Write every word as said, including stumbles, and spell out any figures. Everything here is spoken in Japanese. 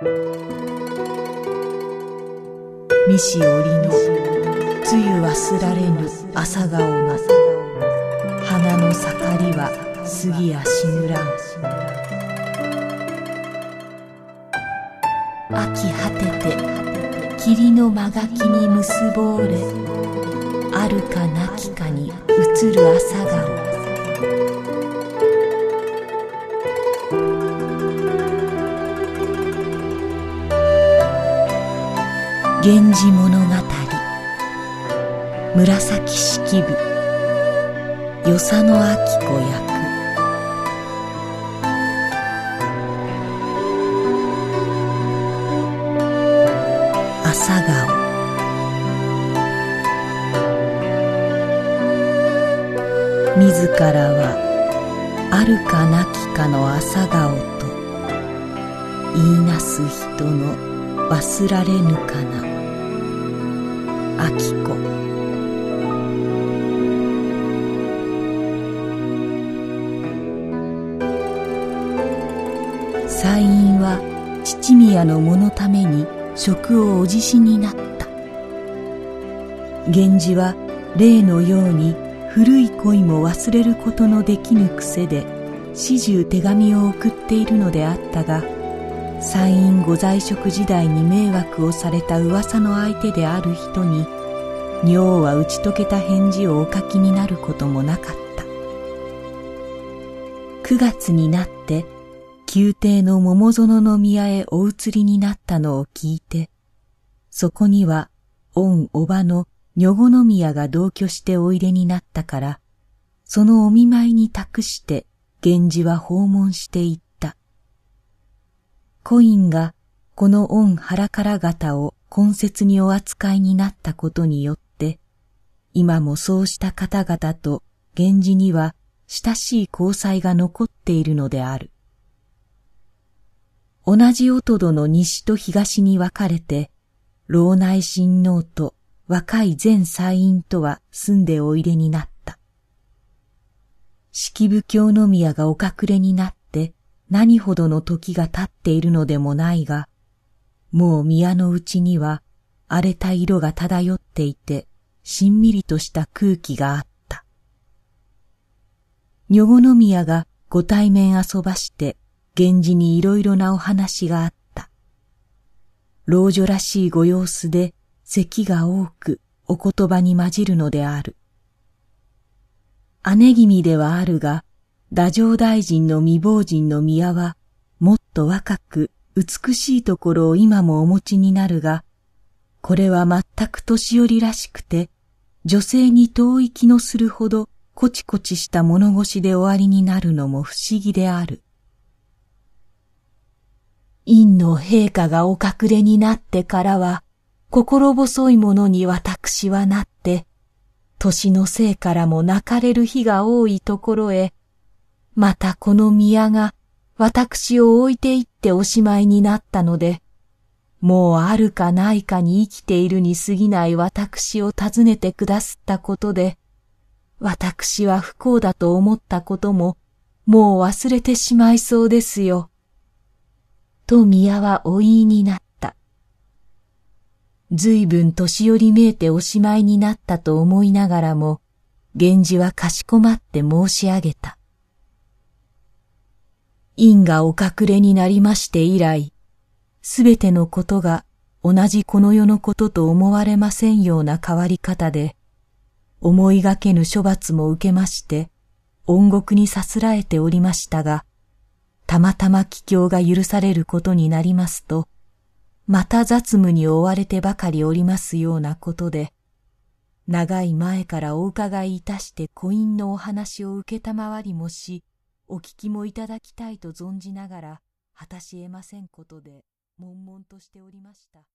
みし折のつゆ忘られぬ朝顔の花の盛りは過ぎやしぬらん。秋果てて霧の間垣に結ぼうれ、あるかなきかに映る朝顔。源氏物語紫式部与謝野晶子役。朝顔。自らはあるかなきかの朝顔と言いなす人の忘られぬかな。晶子。妻院は父宮の者ために職をお辞しになった。源氏は例のように古い恋も忘れることのできぬ癖で始終手紙を送っているのであったが、妻院ご在職時代に迷惑をされた噂の相手である人に女王は打ち解けた返事をお書きになることもなかった。くがつになって宮廷の桃園宮へお移りになったのを聞いて、そこには御叔母の女子宮が同居しておいでになったから、そのお見舞いに託して源氏は訪問していった。コインがこの御腹から方を懇切にお扱いになったことによって、今もそうした方々と源氏には親しい交際が残っているのである。同じおとどの西と東に分かれて、老内親王と若い前妻院とは住んでおいでになった。式部京宮がお隠れになって何ほどの時が経っているのでもないが、もう宮のうちには荒れた色が漂っていて、しんみりとした空気があった。女子宮がご対面遊ばして、源氏にいろいろなお話があった。老女らしいご様子で咳が多くお言葉に混じるのである。姉君ではあるが、太政大臣の未亡人の宮はもっと若く美しいところを今もお持ちになるが、これは全く年寄りらしくて、女性に遠い気のするほどこちこちした物腰で終わりになるのも不思議である。院の陛下がお隠れになってからは、心細いものに私はなって、年のせいからも泣かれる日が多いところへ、またこの宮が私を置いていっておしまいになったので、もうあるかないかに生きているに過ぎない私を訪ねてくだすったことで、私は不幸だと思ったことも、もう忘れてしまいそうですよ。と宮はお言いになった。ずいぶん年寄りめいておしまいになったと思いながらも、源氏はかしこまって申し上げた。院がお隠れになりまして以来、すべてのことが同じこの世のことと思われませんような変わり方で、思いがけぬ処罰も受けまして、恩獄にさすらえておりましたが、たまたま帰郷が許されることになりますと、また雑務に追われてばかりおりますようなことで、長い前からお伺いいたして婚姻のお話を受けたまわりもし、お聞きもいただきたいと存じながら、果たし得ませんことで、悶々としておりました。